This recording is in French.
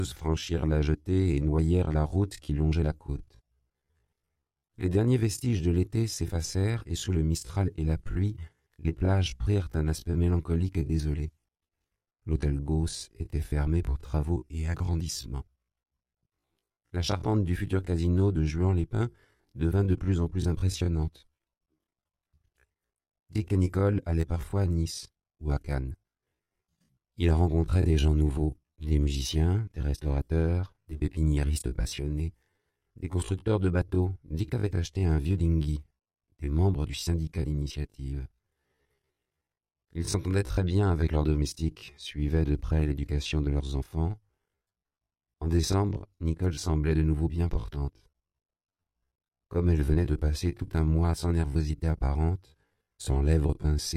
franchirent la jetée et noyèrent la route qui longeait la côte. Les derniers vestiges de l'été s'effacèrent et sous le mistral et la pluie, les plages prirent un aspect mélancolique et désolé. L'hôtel Gauss était fermé pour travaux et agrandissements. La charpente du futur casino de Juan-les-Pins devint de plus en plus impressionnante. Dick et Nicole allaient parfois à Nice ou à Cannes. Ils rencontraient des gens nouveaux, des musiciens, des restaurateurs, des pépiniéristes passionnés, des constructeurs de bateaux. Dick avait acheté un vieux dinghy, des membres du syndicat d'initiative. Ils s'entendaient très bien avec leurs domestiques, suivaient de près l'éducation de leurs enfants. En décembre, Nicole semblait de nouveau bien portante. Comme elle venait de passer tout un mois sans nervosité apparente, sans lèvres pincées,